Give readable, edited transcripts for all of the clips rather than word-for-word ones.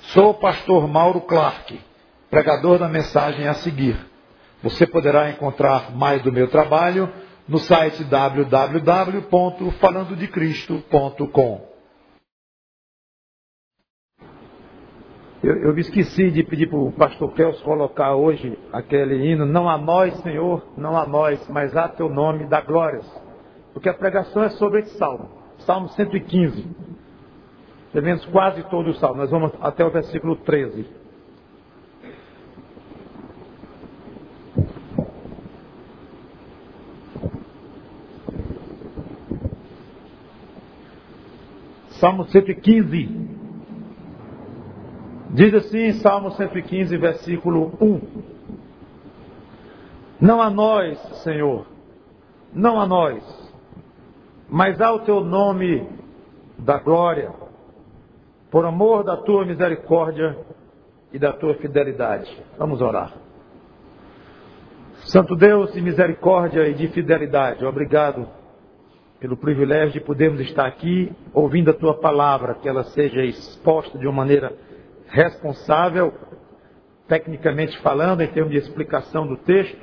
Sou o pastor Mauro Clark, pregador da mensagem a seguir. Você poderá encontrar mais do meu trabalho no site www.falandodecristo.com. Eu me esqueci de pedir para o pastor Kelso colocar hoje aquele hino, não a nós, Senhor, não a nós, mas a teu nome dá glórias. Porque a pregação é sobre esse salmo, Salmo 115. Pelo menos quase todo o salmo. Nós vamos até o versículo 13. Salmo 115. Diz assim, Salmo 115, versículo 1. Não a nós, Senhor, não a nós, mas ao teu nome da glória, por amor da tua misericórdia e da tua fidelidade. Vamos orar. Santo Deus de misericórdia e de fidelidade, obrigado pelo privilégio de podermos estar aqui ouvindo a tua palavra, que ela seja exposta de uma maneira responsável, tecnicamente falando, em termos de explicação do texto,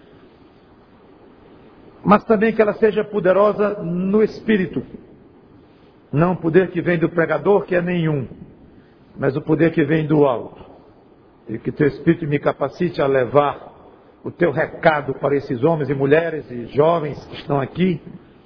mas também que ela seja poderosa no Espírito. Não o poder que vem do pregador, que é nenhum, mas o poder que vem do alto. E que teu Espírito me capacite a levar o teu recado para esses homens e mulheres e jovens que estão aqui,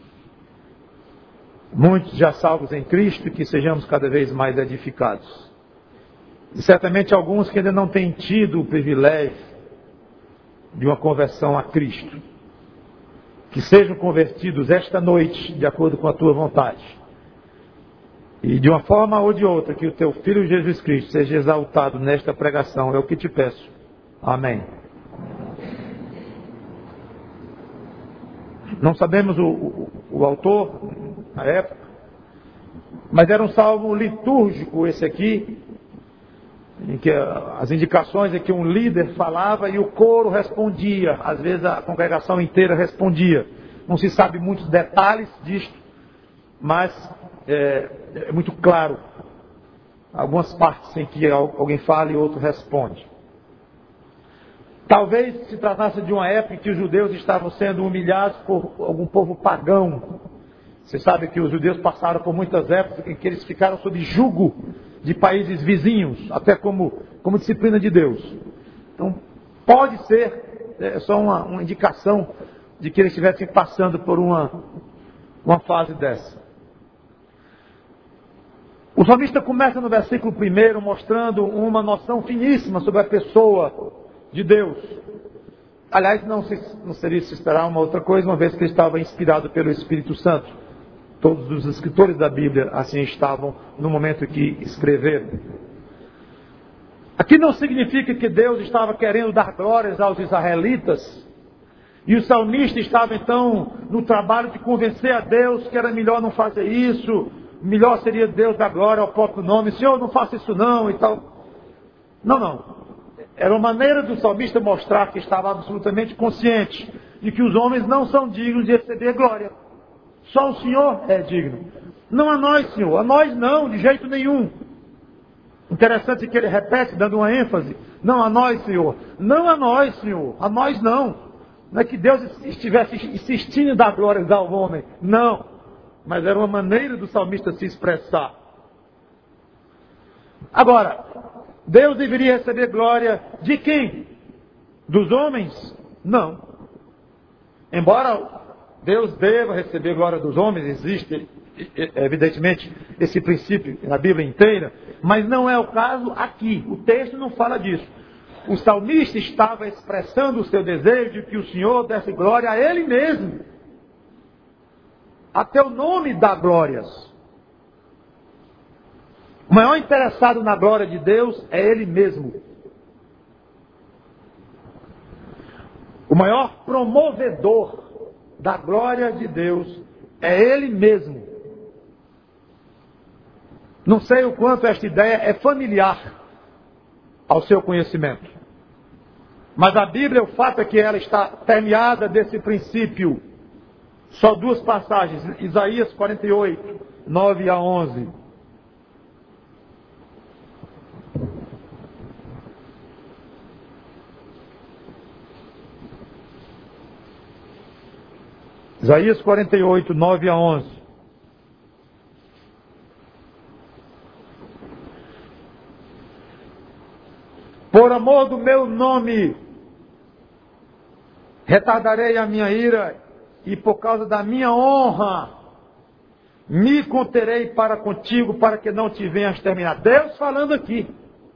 muitos já salvos em Cristo, e que sejamos cada vez mais edificados. E certamente alguns que ainda não têm tido o privilégio de uma conversão a Cristo, que sejam convertidos esta noite, de acordo com a tua vontade. E de uma forma ou de outra, que o teu Filho Jesus Cristo seja exaltado nesta pregação. É o que te peço. Amém. Não sabemos o autor, na época, mas era um salmo litúrgico esse aqui, em que as indicações é que um líder falava e o coro respondia. Às vezes a congregação inteira respondia. Não se sabe muitos detalhes disto, mas é muito claro. Algumas partes em que alguém fala e outro responde. Talvez se tratasse de uma época em que os judeus estavam sendo humilhados por algum povo pagão. Você sabe que os judeus passaram por muitas épocas em que eles ficaram sob jugo de países vizinhos, até como disciplina de Deus. Então, pode ser só uma indicação de que eles estivessem passando por uma fase dessa. O salmista começa no versículo 1 mostrando uma noção finíssima sobre a pessoa de Deus. Aliás, não seria se esperar uma outra coisa, uma vez que ele estava inspirado pelo Espírito Santo. Todos os escritores da Bíblia assim estavam no momento que escreveram. Aqui não significa que Deus estava querendo dar glórias aos israelitas, e o salmista estava então no trabalho de convencer a Deus que era melhor não fazer isso, melhor seria Deus dar glória ao próprio nome. Senhor, não faça isso não e tal. Não. Era uma maneira do salmista mostrar que estava absolutamente consciente de que os homens não são dignos de receber glória. Só o Senhor é digno. Não a nós, Senhor. A nós não, de jeito nenhum. Interessante que ele repete, dando uma ênfase. Não a nós, Senhor. Não a nós, Senhor. A nós não. Não é que Deus estivesse insistindo em dar glórias ao homem. Não. Mas era uma maneira do salmista se expressar. Agora, Deus deveria receber glória de quem? Dos homens? Não. Embora Deus deva receber glória dos homens, existe evidentemente esse princípio na Bíblia inteira, mas não é o caso aqui. O texto não fala disso. O salmista estava expressando o seu desejo de que o Senhor desse glória a Ele mesmo. Até o nome dá glórias. O maior interessado na glória de Deus é Ele mesmo. O maior promovedor da glória de Deus é Ele mesmo. Não sei o quanto esta ideia é familiar ao seu conhecimento. Mas a Bíblia, o fato é que ela está permeada desse princípio. Só duas passagens, Isaías 48, 9 a 11. Isaías 48, 9 a 11. Por amor do meu nome, retardarei a minha ira, e por causa da minha honra, me conterei para contigo, para que não te venhas terminar. Deus falando aqui.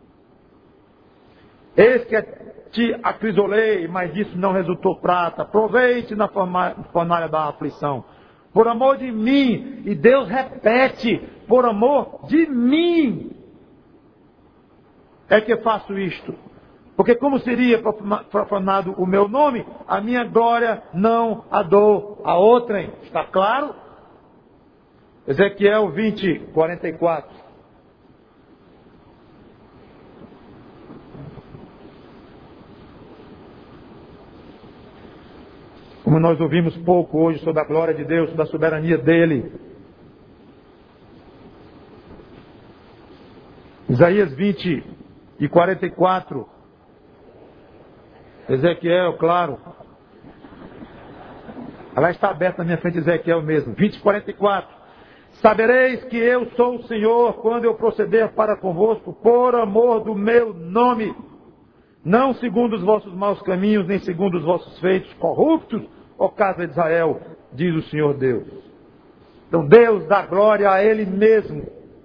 Eis que te acrisolei, mas disso não resultou prata. Aproveite na fornalha da aflição. Por amor de mim. E Deus repete, por amor de mim é que faço isto. Porque como seria profanado o meu nome, a minha glória não a dou a outrem. Está claro? Ezequiel 20, 44. Como nós ouvimos pouco hoje sobre a glória de Deus, sobre a soberania dele. Isaías 20 e 44. Ezequiel, claro. Ela está aberta na minha frente, Ezequiel mesmo. 20 e 44. Sabereis que eu sou o Senhor quando eu proceder para convosco, por amor do meu nome. Não segundo os vossos maus caminhos, nem segundo os vossos feitos corruptos, ó casa de Israel, diz o Senhor Deus. Então Deus dá glória a Ele mesmo.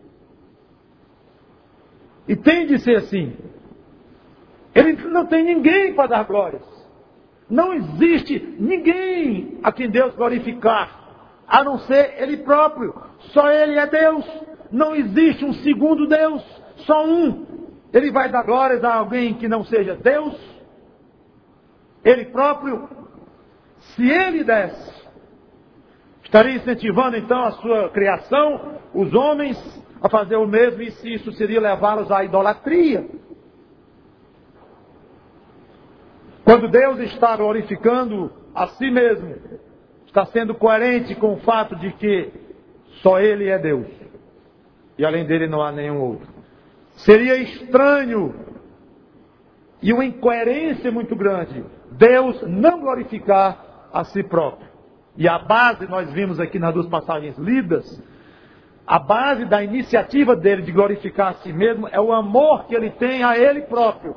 E tem de ser assim. Ele não tem ninguém para dar glórias. Não existe ninguém a quem Deus glorificar, a não ser Ele próprio. Só Ele é Deus. Não existe um segundo Deus, só um. Ele vai dar glórias a alguém que não seja Deus? Ele próprio? Se Ele desse, estaria incentivando então a sua criação, os homens, a fazer o mesmo, e se isso seria levá-los à idolatria. Quando Deus está glorificando a si mesmo, está sendo coerente com o fato de que só Ele é Deus. E além dele não há nenhum outro. Seria estranho e uma incoerência muito grande Deus não glorificar a si próprio. E a base, nós vimos aqui nas duas passagens lidas, a base da iniciativa dele de glorificar a si mesmo é o amor que ele tem a ele próprio.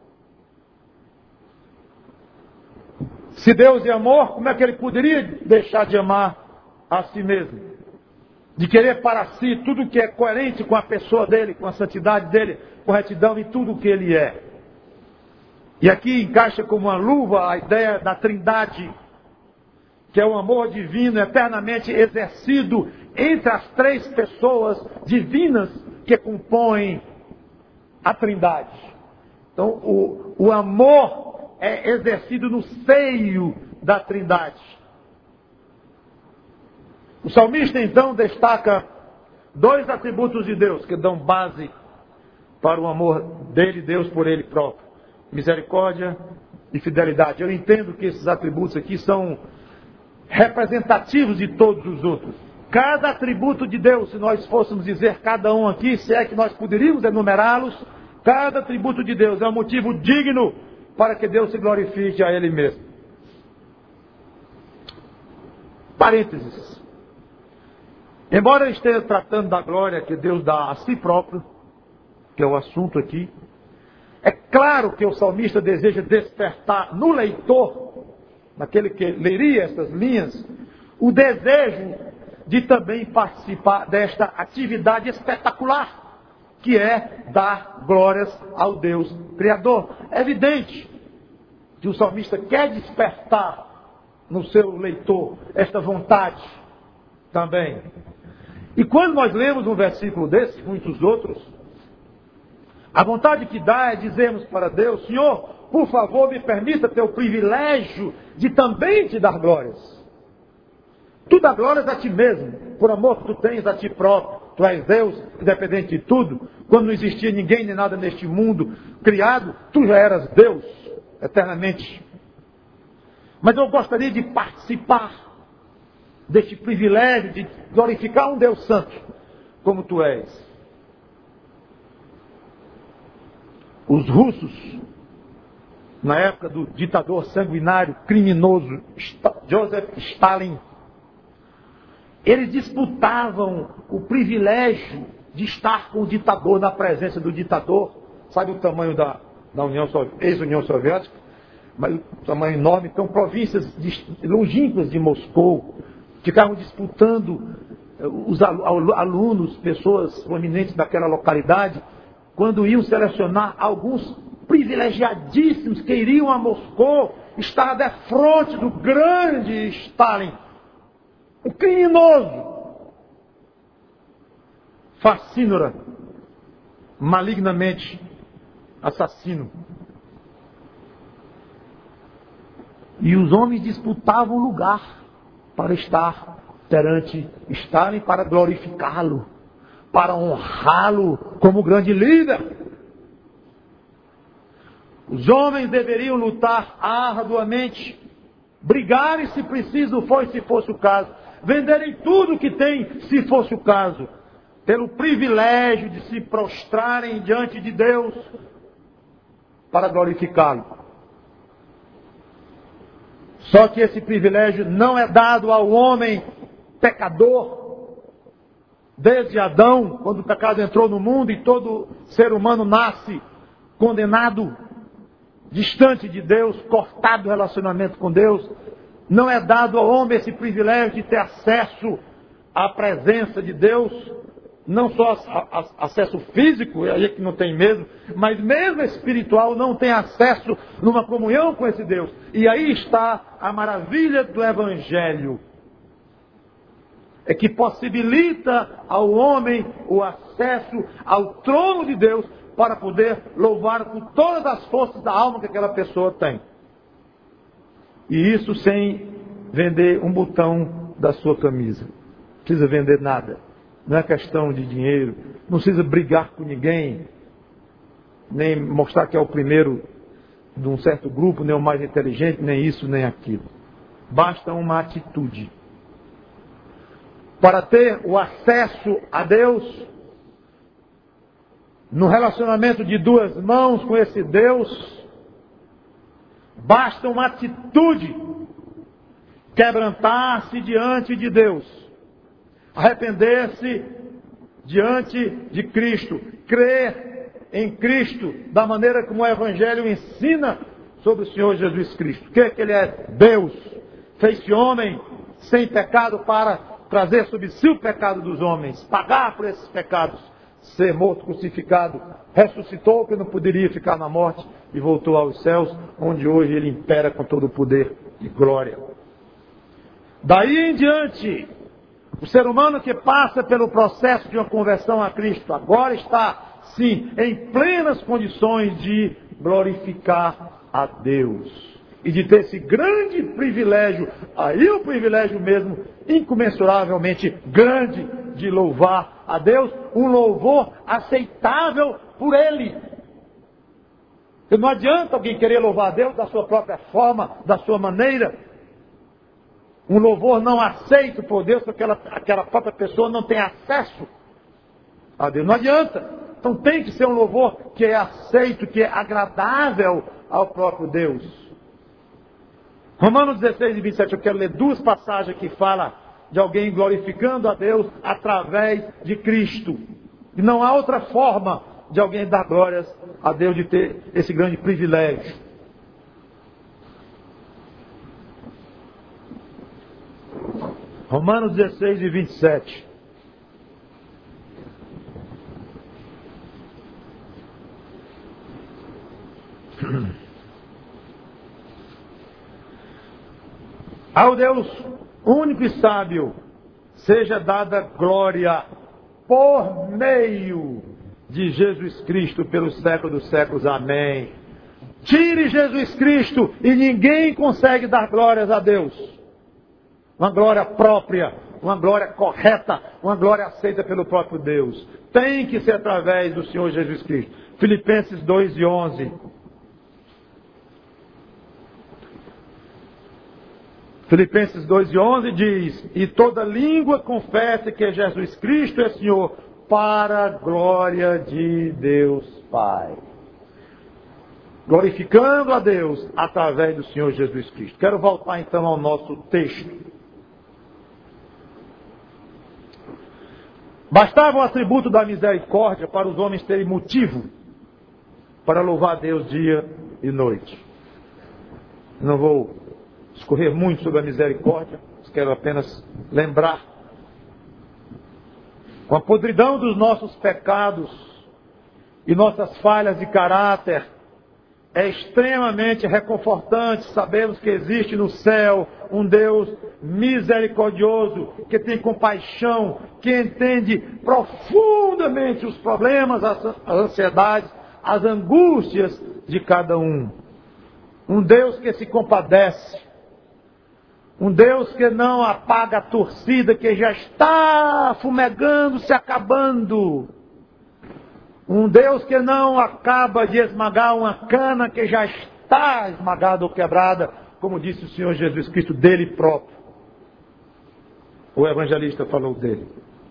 Se Deus é amor, como é que ele poderia deixar de amar a si mesmo? De querer para si tudo que é coerente com a pessoa dele, com a santidade dele, com a retidão e tudo o que ele é. E aqui encaixa como uma luva a ideia da trindade, que é o amor divino eternamente exercido entre as três pessoas divinas que compõem a trindade. Então, o amor é exercido no seio da trindade. O salmista, então, destaca dois atributos de Deus que dão base para o amor dele, Deus por ele próprio. Misericórdia e fidelidade. Eu entendo que esses atributos aqui são representativos de todos os outros. Cada atributo de Deus, se nós fôssemos dizer cada um aqui, se é que nós poderíamos enumerá-los, cada atributo de Deus é um motivo digno para que Deus se glorifique a Ele mesmo. Parênteses. Embora eu esteja tratando da glória que Deus dá a si próprio, que é o assunto aqui, é claro que o salmista deseja despertar no leitor, naquele que leria essas linhas, o desejo de também participar desta atividade espetacular, que é dar glórias ao Deus Criador. É evidente que o salmista quer despertar no seu leitor esta vontade também. E quando nós lemos um versículo desse, muitos outros, a vontade que dá é dizermos para Deus: Senhor, por favor, me permita ter o privilégio de também te dar glórias. Tu dá glórias a ti mesmo, por amor que tu tens a ti próprio. Tu és Deus, independente de tudo. Quando não existia ninguém nem nada neste mundo criado, tu já eras Deus, eternamente. Mas eu gostaria de participar deste privilégio de glorificar um Deus santo, como tu és. Os russos, na época do ditador sanguinário, criminoso, Joseph Stalin, Eles disputavam o privilégio de estar com o ditador, na presença do ditador. Sabe o tamanho da ex-União Soviética? Mas um tamanho enorme. Então, províncias longínquas de Moscou ficavam disputando os alunos, pessoas prominentes daquela localidade, quando iam selecionar alguns privilegiadíssimos que iriam a Moscou estar de frente do grande Stalin, o criminoso, fascínora, malignamente assassino. E os homens disputavam lugar para estar perante Stalin, para glorificá-lo, para honrá-lo como grande líder. Os homens deveriam lutar arduamente, brigarem se preciso foi, se fosse o caso, venderem tudo que tem, se fosse o caso, pelo privilégio de se prostrarem diante de Deus para glorificá-lo. Só que esse privilégio não é dado ao homem pecador. Desde Adão, quando o pecado entrou no mundo e todo ser humano nasce condenado, distante de Deus, cortado do relacionamento com Deus, não é dado ao homem esse privilégio de ter acesso à presença de Deus, não só acesso físico, aí é que não tem mesmo, mas mesmo espiritual, não tem acesso numa comunhão com esse Deus. E aí está a maravilha do Evangelho, é que possibilita ao homem o acesso ao trono de Deus para poder louvar com todas as forças da alma que aquela pessoa tem. E isso sem vender um botão da sua camisa. Não precisa vender nada. Não é questão de dinheiro. Não precisa brigar com ninguém. Nem mostrar que é o primeiro de um certo grupo, nem o mais inteligente, nem isso, nem aquilo. Basta uma atitude. Para ter o acesso a Deus, no relacionamento de duas mãos com esse Deus, basta uma atitude, quebrantar-se diante de Deus, arrepender-se diante de Cristo, crer em Cristo da maneira como o Evangelho ensina sobre o Senhor Jesus Cristo. Crer que Ele é Deus, fez-se homem sem pecado para trazer sobre si o pecado dos homens, pagar por esses pecados, ser morto, crucificado, ressuscitou que não poderia ficar na morte e voltou aos céus, onde hoje Ele impera com todo o poder e glória. Daí em diante, o ser humano que passa pelo processo de uma conversão a Cristo, agora está, sim, em plenas condições de glorificar a Deus. E de ter esse grande privilégio, aí o privilégio mesmo, incomensuravelmente grande, de louvar a Deus, um louvor aceitável por Ele. Porque não adianta alguém querer louvar a Deus da sua própria forma, da sua maneira. Um louvor não aceito por Deus, porque aquela própria pessoa não tem acesso a Deus. Não adianta. Então tem que ser um louvor que é aceito, que é agradável ao próprio Deus. Romanos 16 e 27, eu quero ler duas passagens que falam de alguém glorificando a Deus através de Cristo. E não há outra forma de alguém dar glórias a Deus, de ter esse grande privilégio. Romanos 16 e 27. Ao Deus único e sábio seja dada glória por meio de Jesus Cristo pelos séculos dos séculos. Amém. Tire Jesus Cristo e ninguém consegue dar glórias a Deus. Uma glória própria, uma glória correta, uma glória aceita pelo próprio Deus. Tem que ser através do Senhor Jesus Cristo. Filipenses 2 e 11. Filipenses 2 e 11 diz: e toda língua confesse que Jesus Cristo é Senhor, para a glória de Deus Pai. Glorificando a Deus através do Senhor Jesus Cristo. Quero voltar então ao nosso texto. Bastava o atributo da misericórdia para os homens terem motivo para louvar a Deus dia e noite. Não vou discorrer muito sobre a misericórdia, quero apenas lembrar. Com a podridão dos nossos pecados e nossas falhas de caráter, é extremamente reconfortante sabermos que existe no céu um Deus misericordioso, que tem compaixão, que entende profundamente os problemas, as ansiedades, as angústias de cada um. Um Deus que se compadece. Um Deus que não apaga a torcida que já está fumegando, se acabando. Um Deus que não acaba de esmagar uma cana que já está esmagada ou quebrada, como disse o Senhor Jesus Cristo dele próprio. O evangelista falou dele.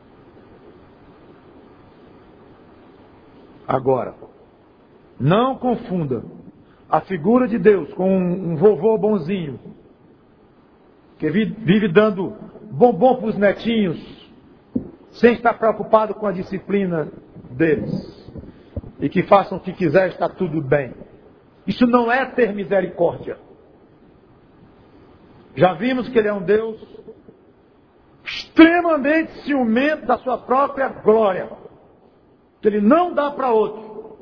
Agora, não confunda a figura de Deus com um vovô bonzinho, que vive dando bombom para os netinhos, sem estar preocupado com a disciplina deles. E que façam o que quiser, está tudo bem. Isso não é ter misericórdia. Já vimos que Ele é um Deus extremamente ciumento da sua própria glória. Que Ele não dá para outro.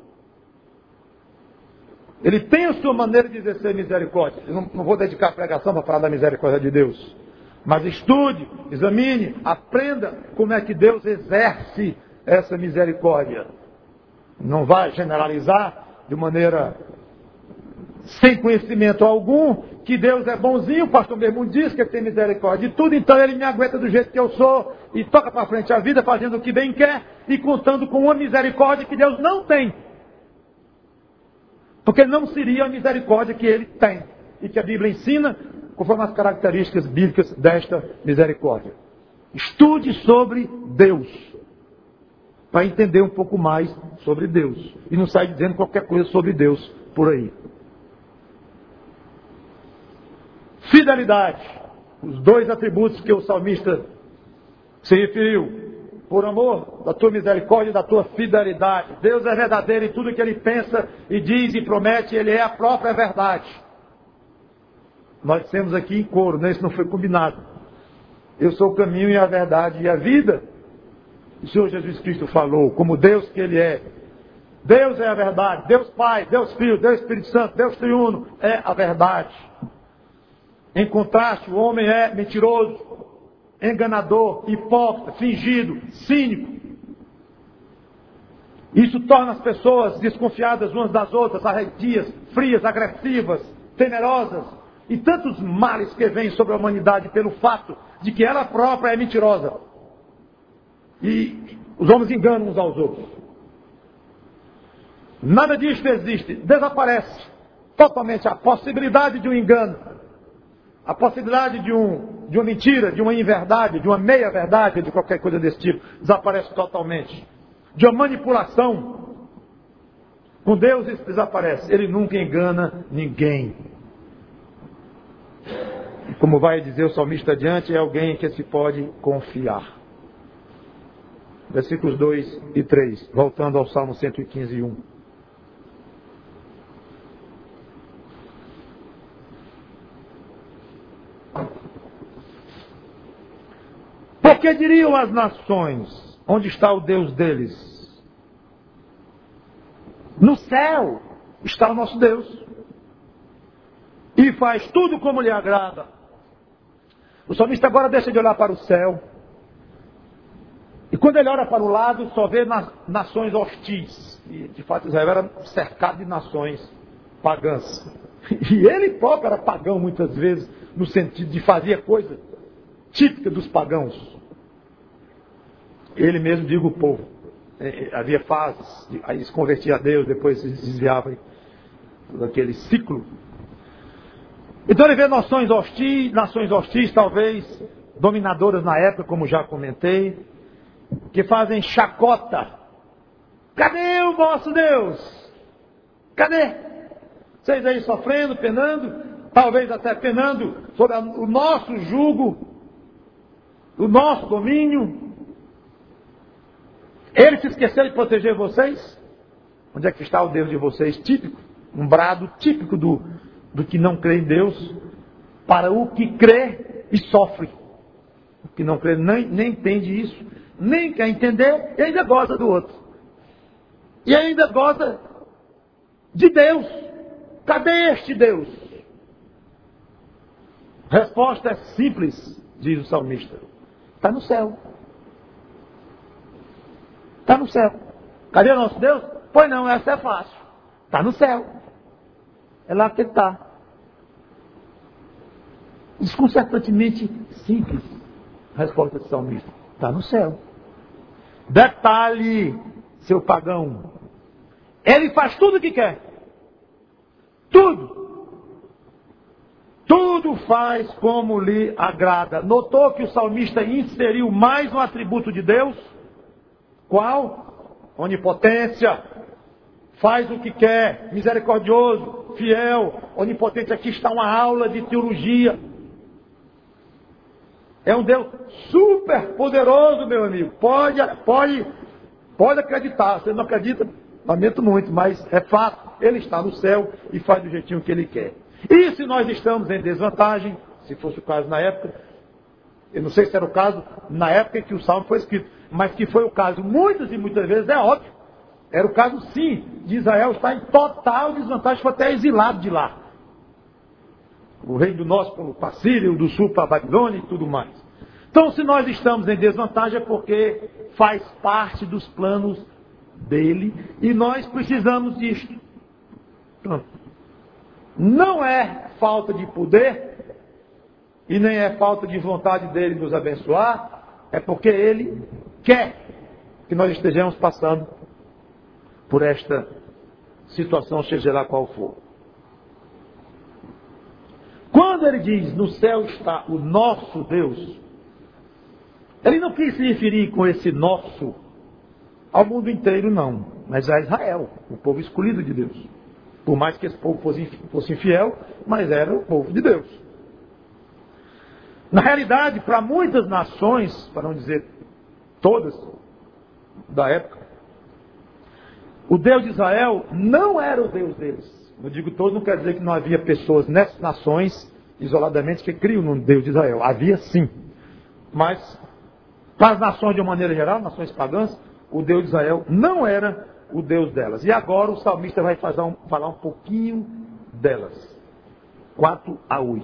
Ele tem a sua maneira de exercer misericórdia. Eu não vou dedicar a pregação para falar da misericórdia de Deus. Mas estude, examine, aprenda como é que Deus exerce essa misericórdia. Não vai generalizar de maneira sem conhecimento algum que Deus é bonzinho. O pastor mesmo diz que Ele tem misericórdia de tudo, então Ele me aguenta do jeito que eu sou e toca para frente a vida fazendo o que bem quer e contando com uma misericórdia que Deus não tem. Porque não seria a misericórdia que Ele tem e que a Bíblia ensina conforme as características bíblicas desta misericórdia. Estude sobre Deus para entender um pouco mais sobre Deus. E não sai dizendo qualquer coisa sobre Deus por aí. Fidelidade. Os dois atributos que o salmista se referiu. Por amor da tua misericórdia e da tua fidelidade. Deus é verdadeiro em tudo que Ele pensa e diz e promete. Ele é a própria verdade. Nós temos aqui em coro, né? Isso não foi combinado. Eu sou o caminho e a verdade e a vida. O Senhor Jesus Cristo falou, como Deus que Ele é. Deus é a verdade. Deus Pai, Deus Filho, Deus Espírito Santo, Deus Triuno é a verdade. Em contraste, o homem é mentiroso, enganador, hipócrita, fingido, cínico. Isso torna as pessoas desconfiadas umas das outras, arredias, frias, agressivas, temerosas. E tantos males que vêm sobre a humanidade pelo fato de que ela própria é mentirosa. E os homens enganam uns aos outros. Nada disso existe. Desaparece totalmente a possibilidade de um engano. A possibilidade de uma mentira, de uma inverdade, de uma meia-verdade, de qualquer coisa desse tipo. Desaparece totalmente. De uma manipulação. Com Deus isso desaparece. Ele nunca engana ninguém. Como vai dizer o salmista adiante, é alguém que se pode confiar. Versículos 2 e 3, voltando ao Salmo 115, 1. Porque diriam as nações, onde está o Deus deles? No céu está o nosso Deus. E faz tudo como lhe agrada. O salmista agora deixa de olhar para o céu. E quando ele olha para o lado, só vê nações hostis. E de fato Israel era cercado de nações pagãs. E ele próprio era pagão muitas vezes, no sentido de fazer coisa típica dos pagãos. Ele mesmo, digo, o povo. Havia fases, aí se convertia a Deus, depois se desviava daquele ciclo. Então ele vê nações hostis talvez dominadoras na época, como já comentei, que fazem chacota. Cadê o vosso Deus? Cadê? Vocês aí sofrendo, penando, talvez até penando sobre o nosso jugo, o nosso domínio. Ele se esqueceu de proteger vocês? Onde é que está o Deus de vocês? Típico, um brado típico do que não crê em Deus, para o que crê e sofre. O que não crê nem entende isso, nem quer entender e ainda gosta do outro. E ainda gosta de Deus. Cadê este Deus? Resposta é simples, diz o salmista. Está no céu. Está no céu. Cadê o nosso Deus? Pois não, essa é fácil. Está no céu. É lá que ele está. Desconcertantemente simples. A resposta do salmista. Está no céu. Detalhe, seu pagão. Ele faz tudo o que quer. Tudo. Tudo faz como lhe agrada. Notou que o salmista inseriu mais um atributo de Deus? Qual? Onipotência. Faz o que quer. Misericordioso, fiel, onipotente. Aqui está uma aula de teologia. É um Deus super poderoso, meu amigo. Pode acreditar. Você não acredita? Lamento muito, mas é fato. Ele está no céu e faz do jeitinho que ele quer. E se nós estamos em desvantagem, se fosse o caso na época, eu não sei se era o caso na época em que o Salmo foi escrito, mas que foi o caso muitas e muitas vezes, é óbvio. Era o caso sim, de Israel estar em total desvantagem, foi até exilado de lá. O reino do norte para a Síria, o do sul para a Babilônia e tudo mais. Então se nós estamos em desvantagem é porque faz parte dos planos dele e nós precisamos disto. Pronto. Não é falta de poder e nem é falta de vontade dele nos abençoar, é porque ele quer que nós estejamos passando por esta situação, seja lá qual for. Quando ele diz, no céu está o nosso Deus, ele não quis se referir com esse nosso ao mundo inteiro, não, mas a Israel, o povo escolhido de Deus. Por mais que esse povo fosse infiel, mas era o povo de Deus. Na realidade, para muitas nações, para não dizer todas da época, o Deus de Israel não era o Deus deles. Eu digo todos, não quer dizer que não havia pessoas nessas nações, isoladamente, que criam no Deus de Israel. Havia sim. Mas, para as nações de uma maneira geral, nações pagãs, o Deus de Israel não era o Deus delas. E agora o salmista vai falar um pouquinho delas. 4-8.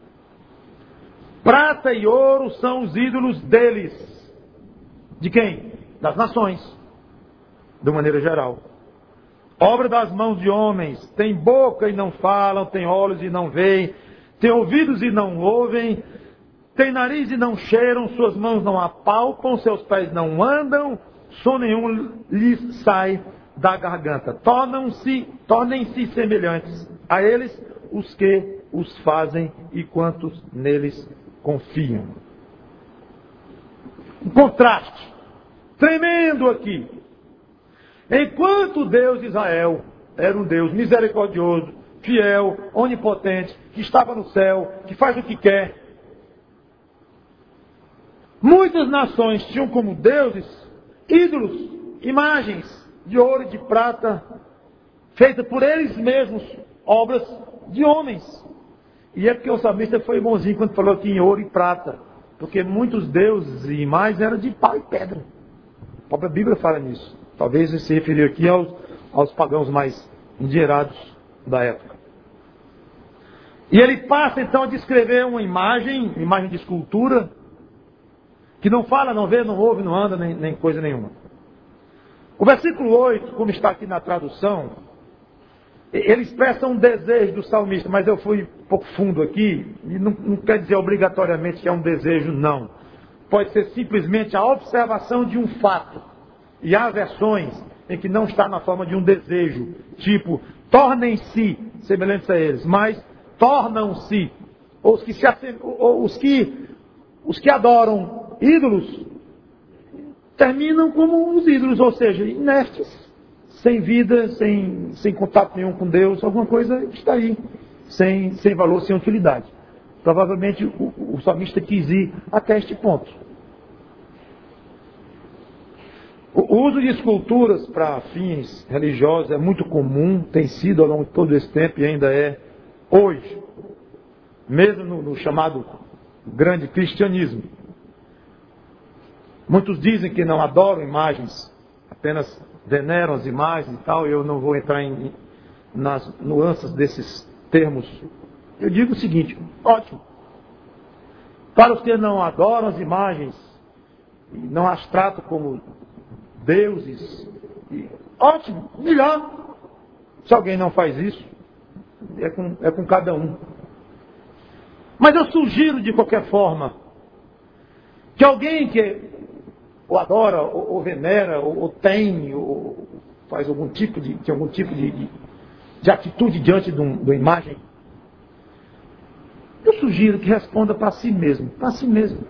Prata e ouro são os ídolos deles. De quem? Das nações. De maneira geral. Obra das mãos de homens. Tem boca e não falam, tem olhos e não veem, tem ouvidos e não ouvem, tem nariz e não cheiram, suas mãos não apalpam, seus pés não andam, som nenhum lhes sai da garganta. Tornem-se semelhantes a eles os que os fazem e quantos neles confiam. Um contraste tremendo aqui. Enquanto o Deus de Israel era um Deus misericordioso, fiel, onipotente, que estava no céu, que faz o que quer, muitas nações tinham como deuses ídolos, imagens de ouro e de prata, feitas por eles mesmos, obras de homens. E é porque o salmista foi bonzinho quando falou aqui em ouro e prata, porque muitos deuses e imagens eram de pau e pedra. A própria Bíblia fala nisso. Talvez ele se referiu aqui aos pagãos mais endinheirados da época. E ele passa então a descrever uma imagem de escultura, que não fala, não vê, não ouve, não anda, nem coisa nenhuma. O versículo 8, como está aqui na tradução, ele expressa um desejo do salmista, mas eu fui um pouco fundo aqui, e não quer dizer obrigatoriamente que é um desejo, não. Pode ser simplesmente a observação de um fato. E há versões em que não está na forma de um desejo, tipo, tornem-se semelhantes a eles, mas tornam-se, os que adoram ídolos, terminam como os ídolos, ou seja, inertes, sem vida, sem contato nenhum com Deus, alguma coisa está aí, sem valor, sem utilidade. Provavelmente o salmista quis ir até este ponto. O uso de esculturas para fins religiosos é muito comum, tem sido ao longo de todo esse tempo e ainda é hoje, mesmo no chamado grande cristianismo. Muitos dizem que não adoram imagens, apenas veneram as imagens e tal. Eu não vou entrar nas nuances desses termos. Eu digo o seguinte: ótimo. Para os que não adoram as imagens, não as tratam como deuses, ótimo, melhor. Se alguém não faz isso, é com cada um. Mas eu sugiro de qualquer forma que alguém que ou adora, ou venera, ou tem, ou faz algum tipo de atitude diante de uma imagem, eu sugiro que responda para si mesmo. Para si mesmo.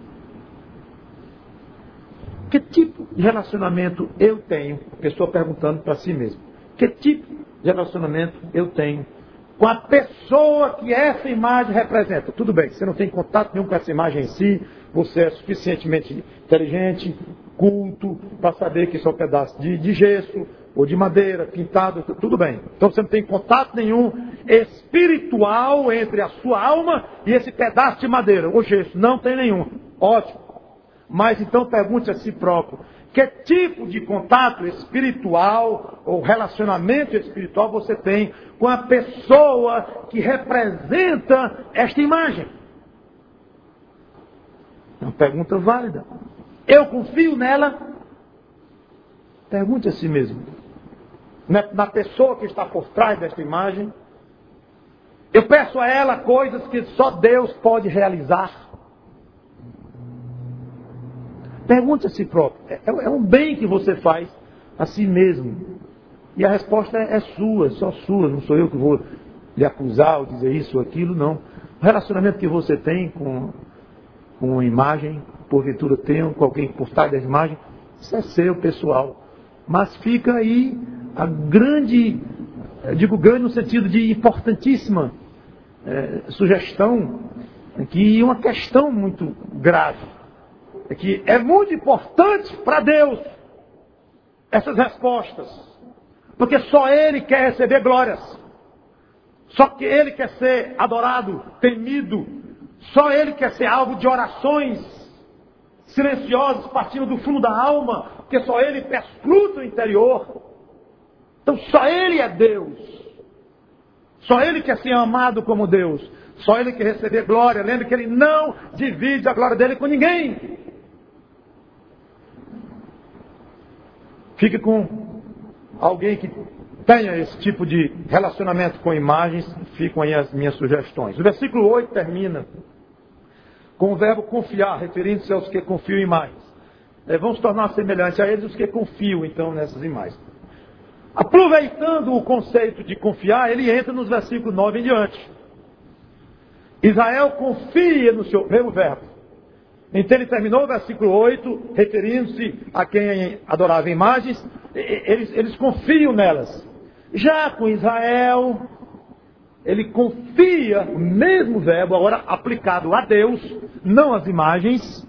Que tipo de relacionamento eu tenho? A pessoa perguntando para si mesmo. Que tipo de relacionamento eu tenho com a pessoa que essa imagem representa? Tudo bem, você não tem contato nenhum com essa imagem em si, você é suficientemente inteligente, culto, para saber que isso é um pedaço de gesso, ou de madeira, pintado, tudo bem. Então você não tem contato nenhum espiritual entre a sua alma e esse pedaço de madeira, ou gesso. Não tem nenhum. Ótimo. Mas então pergunte a si próprio: que tipo de contato espiritual ou relacionamento espiritual você tem com a pessoa que representa esta imagem? É uma pergunta válida. Eu confio nela? Pergunte a si mesmo. Na pessoa que está por trás desta imagem. Eu peço a ela coisas que só Deus pode realizar. Pergunte a si próprio. É um bem que você faz a si mesmo. E a resposta é sua, só sua. Não sou eu que vou lhe acusar ou dizer isso ou aquilo, não. O relacionamento que você tem com uma imagem, porventura tem com alguém por trás da imagem, isso é seu, pessoal. Mas fica aí a grande, eu digo grande no sentido de importantíssima sugestão, que uma questão muito grave. É que é muito importante para Deus essas respostas. Porque só Ele quer receber glórias. Só que Ele quer ser adorado, temido. Só Ele quer ser alvo de orações silenciosas, partindo do fundo da alma. Porque só Ele perscruta o interior. Então só Ele é Deus. Só Ele quer ser amado como Deus. Só Ele quer receber glória. Lembre que Ele não divide a glória dele com ninguém. Fique com alguém que tenha esse tipo de relacionamento com imagens. Ficam aí as minhas sugestões. O versículo 8 termina com o verbo confiar, referindo-se aos que confiam em imagens. Vão se tornar semelhantes a eles os que confiam, então, nessas imagens. Aproveitando o conceito de confiar, ele entra nos versículos 9 em diante. Israel confia no seu, mesmo verbo. Então ele terminou o versículo 8, referindo-se a quem adorava imagens, eles confiam nelas. Já com Israel, ele confia, o mesmo verbo, agora aplicado a Deus, não às imagens.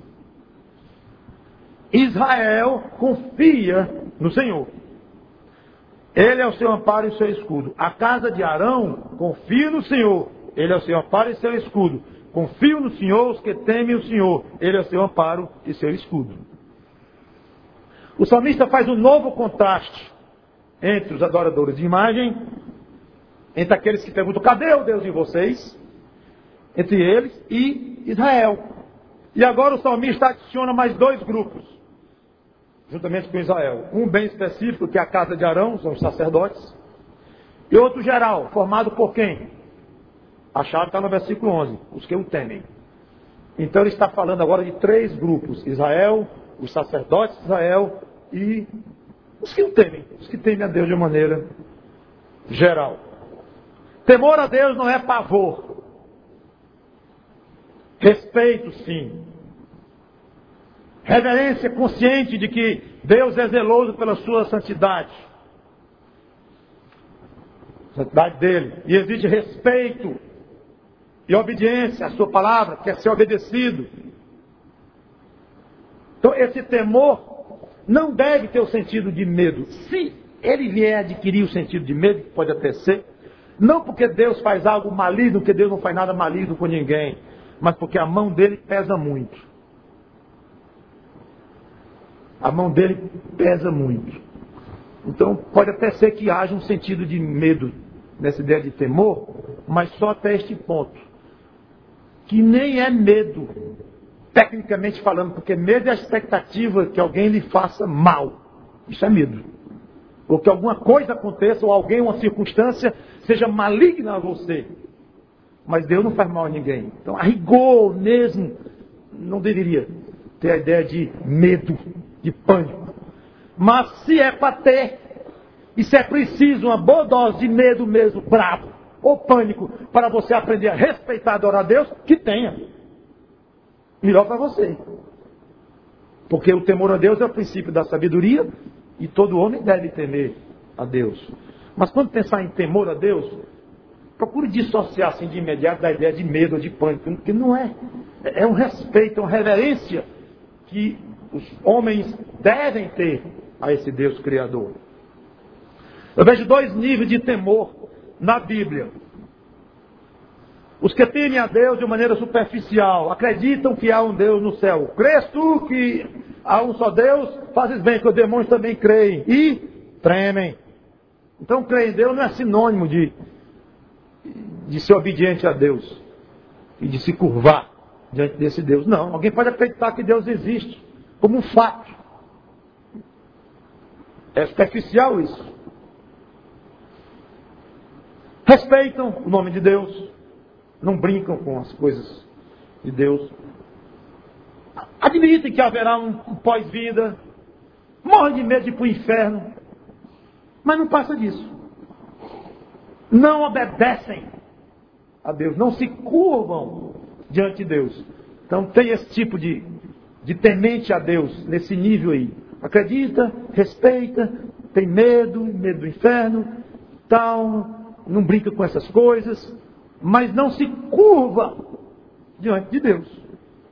Israel confia no Senhor. Ele é o seu amparo e o seu escudo. A casa de Arão confia no Senhor. Ele é o seu amparo e seu escudo. Confio no Senhor os que temem o Senhor. Ele é o seu amparo e seu escudo. O salmista faz um novo contraste entre os adoradores de imagem, entre aqueles que perguntam: cadê o Deus de vocês? Entre eles e Israel. E agora o salmista adiciona mais dois grupos, juntamente com Israel. Um bem específico, que é a casa de Arão, são os sacerdotes. E outro geral, formado por quem? A chave está no versículo 11, os que o temem. Então ele está falando agora de três grupos: Israel, os sacerdotes de Israel e os que o temem. Os que temem a Deus de maneira geral. Temor a Deus não é pavor. Respeito, sim. Reverência consciente de que Deus é zeloso pela sua santidade. Santidade dele. E exige respeito e obediência à sua palavra, quer ser obedecido. Então esse temor não deve ter o sentido de medo. Se ele vier adquirir o sentido de medo, que pode até ser, não porque Deus faz algo maligno, porque Deus não faz nada maligno com ninguém, mas porque a mão dele pesa muito. A mão dele pesa muito. Então pode até ser que haja um sentido de medo nessa ideia de temor, mas só até este ponto. Que nem é medo, tecnicamente falando, porque medo é a expectativa que alguém lhe faça mal. Isso é medo. Ou que alguma coisa aconteça, ou alguém, uma circunstância, seja maligna a você. Mas Deus não faz mal a ninguém. Então, a rigor mesmo, não deveria ter a ideia de medo, de pânico. Mas se é para ter, e se é preciso uma boa dose de medo mesmo, bravo, ou pânico, para você aprender a respeitar e adorar a Deus, que tenha. Melhor para você. Porque o temor a Deus é o princípio da sabedoria, e todo homem deve temer a Deus. Mas quando pensar em temor a Deus, procure dissociar assim de imediato da ideia de medo ou de pânico, porque não é. É um respeito, é uma reverência que os homens devem ter a esse Deus Criador. Eu vejo dois níveis de temor na Bíblia. Os que temem a Deus de maneira superficial, acreditam que há um Deus no céu. Crês tu que há um só Deus? Fazes bem, que os demônios também creem e tremem. Então, crer em Deus não é sinônimo de ser obediente a Deus e de se curvar diante desse Deus. Não, alguém pode acreditar que Deus existe como um fato. É superficial isso. Respeitam o nome de Deus, não brincam com as coisas de Deus. Admitem que haverá um pós-vida, morrem de medo de ir para o inferno, mas não passa disso. Não obedecem a Deus, não se curvam diante de Deus. Então tem esse tipo de temente a Deus, nesse nível aí. Acredita, respeita, tem medo do inferno, tal, não brinca com essas coisas, mas não se curva diante de Deus.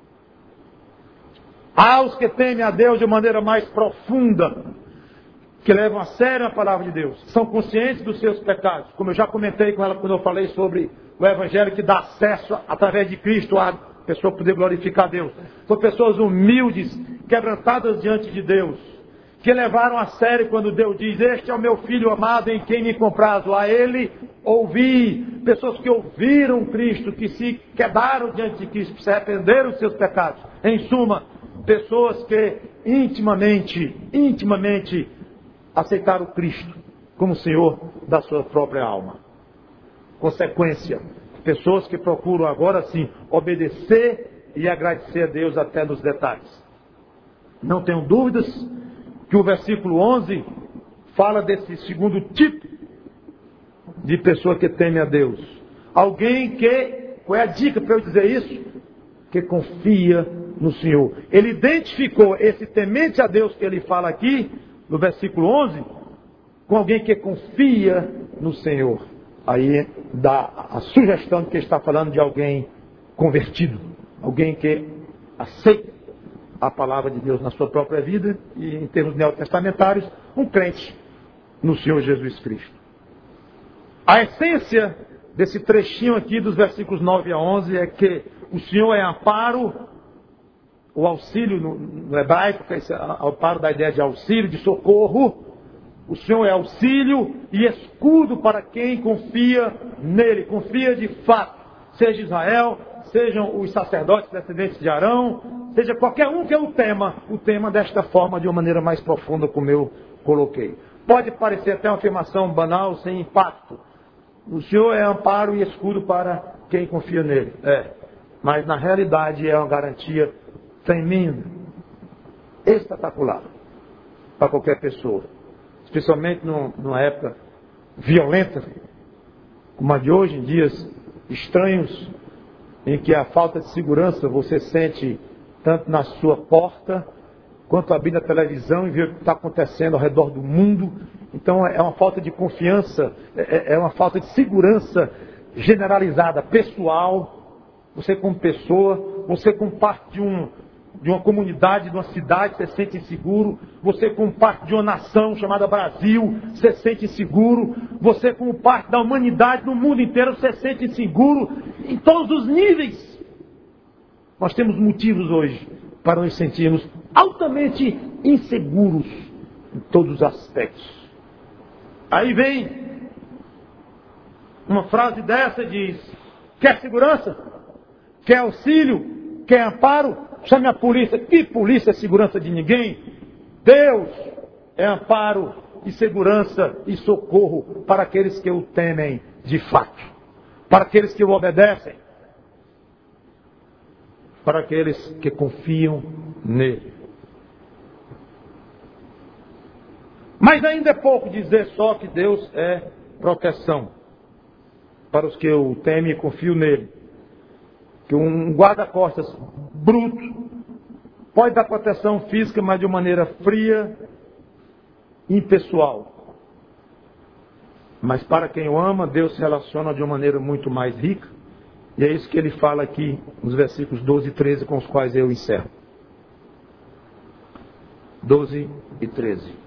Há os que temem a Deus de maneira mais profunda, que levam a sério a palavra de Deus, são conscientes dos seus pecados, como eu já comentei com ela quando eu falei sobre o Evangelho que dá acesso através de Cristo a pessoa poder glorificar a Deus. São pessoas humildes, quebrantadas diante de Deus, que levaram a sério quando Deus diz: este é o meu filho amado em quem me comprazo, a ele ouvi. Pessoas que ouviram Cristo, que se quedaram diante de Cristo, que se arrependeram dos seus pecados. Em suma, pessoas que intimamente aceitaram Cristo como Senhor da sua própria alma. Consequência, pessoas que procuram agora sim obedecer e agradecer a Deus até nos detalhes. Não tenho dúvidas que o versículo 11 fala desse segundo tipo de pessoa que teme a Deus. Alguém que, qual é a dica para eu dizer isso? Que confia no Senhor. Ele identificou esse temente a Deus que ele fala aqui, no versículo 11, com alguém que confia no Senhor. Aí dá a sugestão de que ele está falando de alguém convertido, alguém que aceita a palavra de Deus na sua própria vida e, em termos neotestamentários, um crente no Senhor Jesus Cristo. A essência desse trechinho aqui dos versículos 9 a 11 é que o Senhor é amparo, o auxílio no hebraico, que é esse amparo da ideia de auxílio, de socorro. O Senhor é auxílio e escudo para quem confia nele, confia de fato, seja Israel, sejam os sacerdotes descendentes de Arão, seja qualquer um que o tema desta forma, de uma maneira mais profunda, como eu coloquei. Pode parecer até uma afirmação banal, sem impacto. O Senhor é amparo e escudo para quem confia nele. Mas na realidade é uma garantia tremenda, espetacular, para qualquer pessoa. Especialmente numa época violenta, como a de hoje, em dias estranhos, em que a falta de segurança você sente tanto na sua porta, quanto abrir a televisão e ver o que está acontecendo ao redor do mundo. Então é uma falta de confiança, é uma falta de segurança generalizada, pessoal, você como pessoa, você como parte de uma comunidade, de uma cidade, você se sente inseguro. Você como parte de uma nação chamada Brasil, você se sente inseguro. Você como parte da humanidade no mundo inteiro, você se sente inseguro em todos os níveis. Nós temos motivos hoje para nos sentirmos altamente inseguros em todos os aspectos. Aí vem uma frase dessa e diz: quer segurança? Quer auxílio? Quer amparo? Chame a polícia. Que polícia é segurança de ninguém? Deus é amparo e segurança e socorro para aqueles que o temem de fato, para aqueles que o obedecem, para aqueles que confiam nele. Mas ainda é pouco dizer só que Deus é proteção para os que o temem e confiam nele. Que um guarda-costas bruto pode dar proteção física, mas de uma maneira fria, impessoal. Mas para quem o ama, Deus se relaciona de uma maneira muito mais rica. E é isso que ele fala aqui nos versículos 12 e 13, com os quais eu encerro. 12 e 13.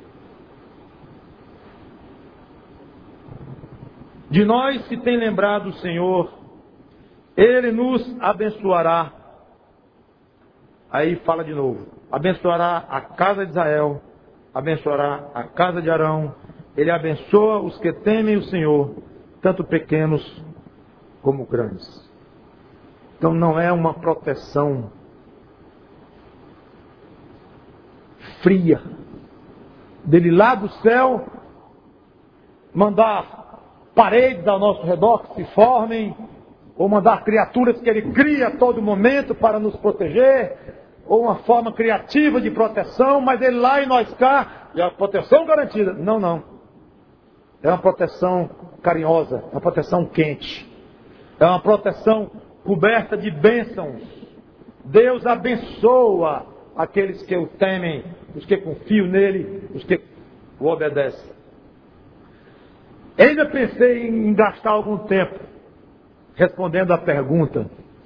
De nós se tem lembrado o Senhor, Ele nos abençoará. Aí fala de novo: abençoará a casa de Israel, abençoará a casa de Arão. Ele abençoa os que temem o Senhor, tanto pequenos como grandes. Então não é uma proteção fria dele lá do céu mandar paredes ao nosso redor que se formem, ou mandar criaturas que ele cria a todo momento para nos proteger, ou uma forma criativa de proteção, mas ele lá e nós cá, e a proteção garantida. Não, não. É uma proteção carinhosa, é uma proteção quente, é uma proteção coberta de bênçãos. Deus abençoa aqueles que o temem, os que confiam nele, os que o obedecem. Ainda pensei em gastar algum tempo respondendo a pergunta: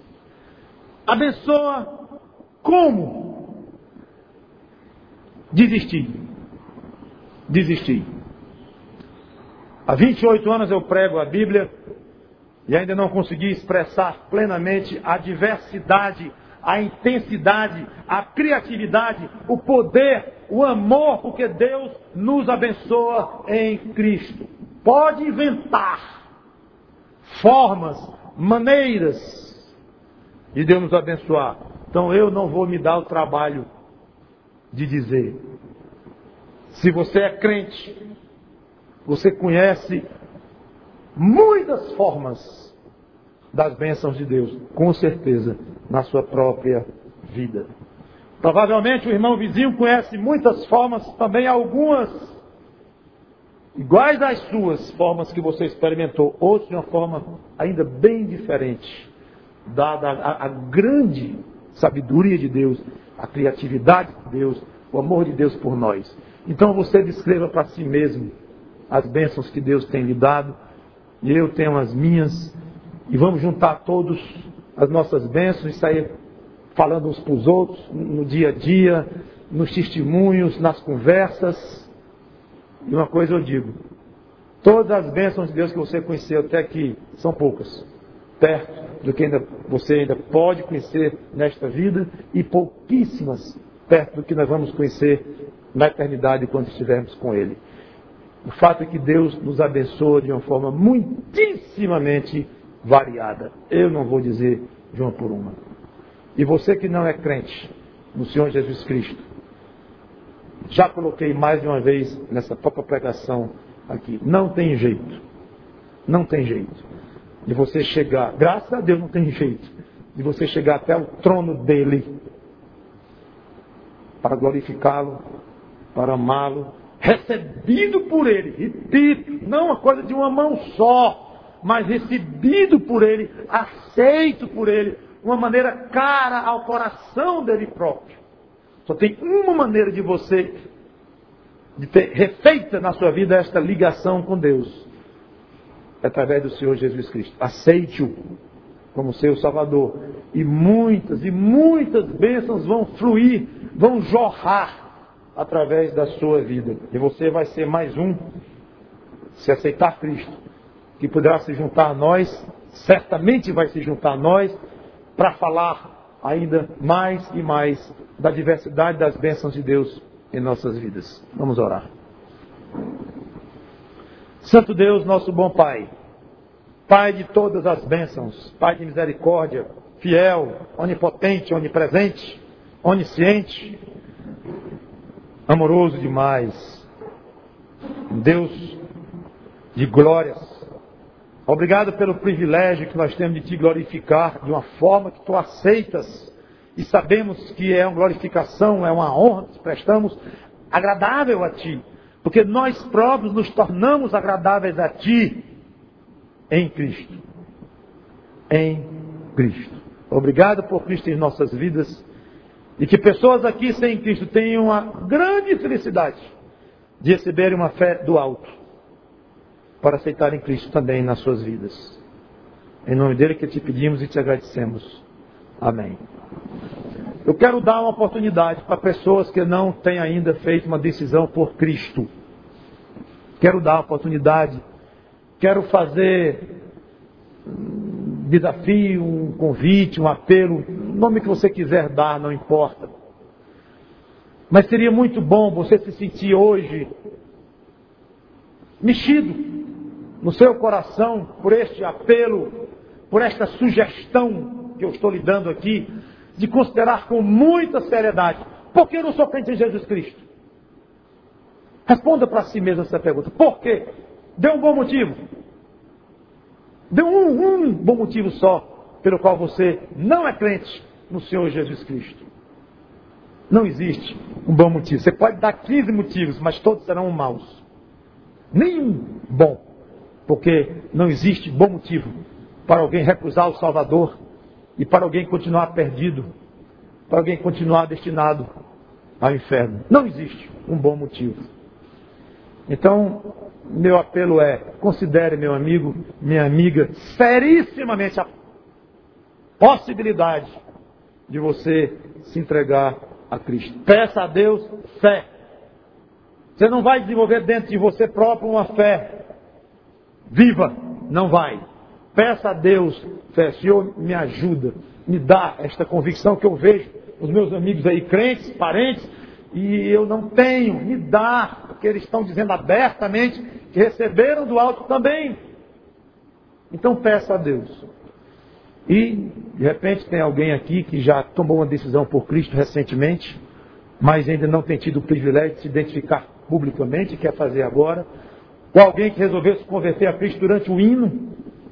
abençoa como? Desisti. Há 28 anos eu prego a Bíblia e ainda não consegui expressar plenamente a diversidade, a intensidade, a criatividade, o poder, o amor, porque Deus nos abençoa em Cristo. Pode inventar formas, maneiras de Deus nos abençoar. Então eu não vou me dar o trabalho de dizer. Se você é crente, você conhece muitas formas das bênçãos de Deus, com certeza, na sua própria vida. Provavelmente o irmão vizinho conhece muitas formas, também algumas iguais às suas formas que você experimentou, outros de uma forma ainda bem diferente, dada a grande sabedoria de Deus, a criatividade de Deus, o amor de Deus por nós. Então você descreva para si mesmo as bênçãos que Deus tem lhe dado, e eu tenho as minhas, e vamos juntar todos as nossas bênçãos e sair falando uns para os outros, no dia a dia, nos testemunhos, nas conversas. E uma coisa eu digo: todas as bênçãos de Deus que você conheceu até aqui são poucas, perto do que você ainda pode conhecer nesta vida, e pouquíssimas perto do que nós vamos conhecer na eternidade quando estivermos com Ele. O fato é que Deus nos abençoa de uma forma muitíssimamente variada. Eu não vou dizer de uma por uma. E você que não é crente no Senhor Jesus Cristo, já coloquei mais de uma vez nessa própria pregação aqui: não tem jeito. Não tem jeito de você chegar, graças a Deus não tem jeito, de você chegar até o trono dele para glorificá-lo, para amá-lo, recebido por ele. Repito, não uma coisa de uma mão só, mas recebido por ele, aceito por ele, uma maneira cara ao coração dele próprio. Só tem uma maneira de você de ter refeita na sua vida esta ligação com Deus: é através do Senhor Jesus Cristo. Aceite-o como seu Salvador. E muitas bênçãos vão fluir, vão jorrar através da sua vida. E você vai ser mais um, se aceitar Cristo, que poderá se juntar a nós, certamente vai se juntar a nós, para falar ainda mais e mais da diversidade das bênçãos de Deus em nossas vidas. Vamos orar. Santo Deus, nosso bom Pai, Pai de todas as bênçãos, Pai de misericórdia, fiel, onipotente, onipresente, onisciente, amoroso demais, Deus de glórias. Obrigado pelo privilégio que nós temos de Te glorificar de uma forma que Tu aceitas e sabemos que é uma glorificação, é uma honra que te prestamos, agradável a Ti, porque nós próprios nos tornamos agradáveis a Ti em Cristo. Em Cristo. Obrigado por Cristo em nossas vidas e que pessoas aqui sem Cristo tenham a grande felicidade de receberem uma fé do alto para aceitarem Cristo também nas suas vidas. Em nome dele que te pedimos e te agradecemos. Amém. Eu quero dar uma oportunidade para pessoas que não têm ainda feito uma decisão por Cristo. Quero dar uma oportunidade. Quero fazer um desafio, um convite, um apelo, o nome que você quiser dar, não importa. Mas seria muito bom você se sentir hoje mexido no seu coração por este apelo, por esta sugestão que eu estou lhe dando aqui, de considerar com muita seriedade: por que eu não sou crente em Jesus Cristo? Responda para si mesmo essa pergunta. Por quê? Dê um bom motivo. Dê um bom motivo só pelo qual você não é crente no Senhor Jesus Cristo. Não existe um bom motivo. Você pode dar 15 motivos, mas todos serão maus. Nenhum bom. Porque não existe bom motivo para alguém recusar o Salvador e para alguém continuar perdido, para alguém continuar destinado ao inferno. Não existe um bom motivo. Então, meu apelo é: considere, meu amigo, minha amiga, serissimamente a possibilidade de você se entregar a Cristo. Peça a Deus fé. Você não vai desenvolver dentro de você próprio uma fé viva. Não vai. Peça a Deus fé. Senhor, me ajuda. Me dá esta convicção que eu vejo os meus amigos aí, crentes, parentes, e eu não tenho. Me dá. Porque eles estão dizendo abertamente que receberam do alto também. Então peça a Deus. E, de repente, tem alguém aqui que já tomou uma decisão por Cristo recentemente, mas ainda não tem tido o privilégio de se identificar publicamente, quer fazer agora. Ou alguém que resolveu se converter a Cristo durante o hino,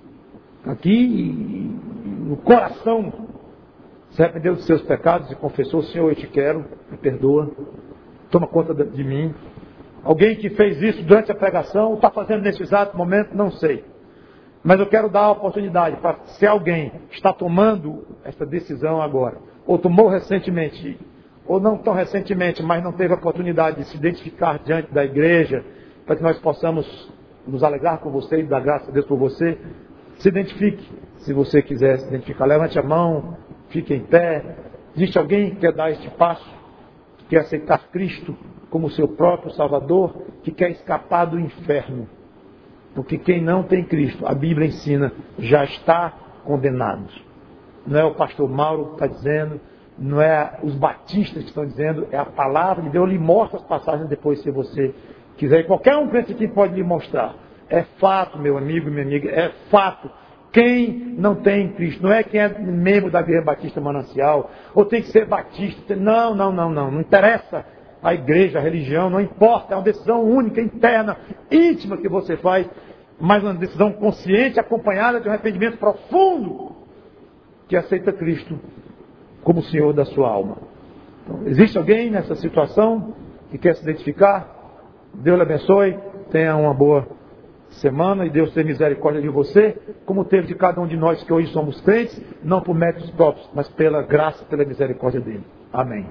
aqui no coração, se arrependeu dos seus pecados e confessou: Senhor, eu te quero, me perdoa, toma conta de mim. Alguém que fez isso durante a pregação, está fazendo nesse exato momento, não sei. Mas eu quero dar a oportunidade para, se alguém está tomando essa decisão agora, ou tomou recentemente, ou não tão recentemente, mas não teve a oportunidade de se identificar diante da igreja, para que nós possamos nos alegrar com você e dar graças a Deus por você, se identifique. Se você quiser se identificar, levante a mão, fique em pé. Existe alguém que quer dar este passo, que quer aceitar Cristo como seu próprio Salvador, que quer escapar do inferno? Porque quem não tem Cristo, a Bíblia ensina, já está condenado. Não é o pastor Mauro que está dizendo, não é os batistas que estão dizendo, é a palavra de Deus. Eu lhe mostro as passagens depois, se você quiser. E qualquer um crente aqui pode lhe mostrar. É fato, meu amigo e minha amiga, é fato. Quem não tem Cristo, não é quem é membro da Igreja Batista Manancial, ou tem que ser batista. Não interessa a igreja, a religião, não importa. É uma decisão única, interna, íntima que você faz, mas uma decisão consciente, acompanhada de um arrependimento profundo, que aceita Cristo como Senhor da sua alma. Então, existe alguém nessa situação que quer se identificar? Deus lhe abençoe, tenha uma boa semana e Deus tenha misericórdia de você, como teve de cada um de nós que hoje somos crentes, não por méritos próprios, mas pela graça e pela misericórdia dele. Amém.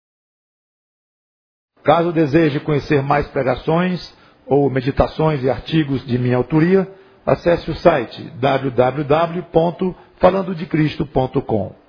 Caso deseje conhecer mais pregações ou meditações e artigos de minha autoria, acesse o site www.freijoão.com. falandodecristo.com.